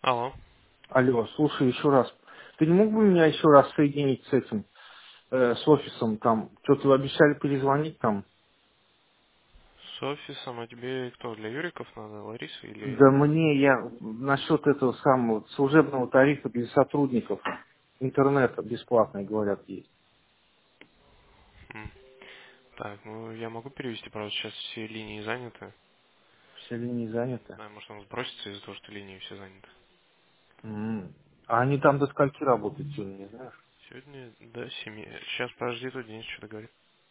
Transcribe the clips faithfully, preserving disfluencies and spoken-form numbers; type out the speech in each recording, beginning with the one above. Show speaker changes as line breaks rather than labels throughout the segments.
Алло.
Алло, слушай, еще раз. Ты не мог бы меня еще раз соединить с этим, э, с офисом там? Что-то вы обещали перезвонить там?
С офисом, а тебе кто, для Юриков надо, Лариса или...
Да мне я насчет этого самого служебного тарифа для сотрудников интернета бесплатный, говорят, есть.
М. Так, ну я могу перевести, правда, сейчас все линии заняты.
Все линии заняты.
Да, может он сбросится из-за того, что линии все заняты.
М. А они там до скольки работают сегодня, не знаешь?
Сегодня до семи. Сейчас, подожди, тут Денис что-то говорит.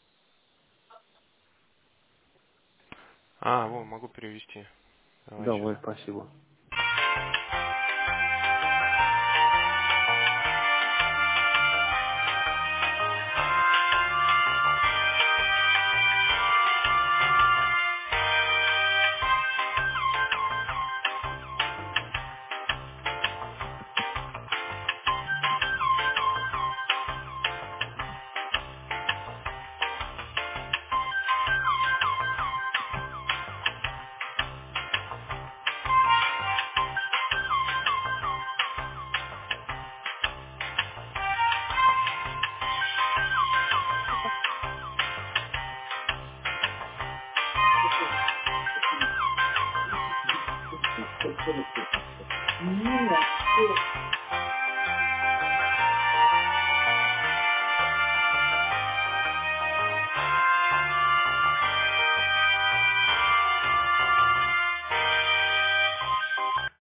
А, во, могу перевести. Давай сейчас.
Давай, спасибо.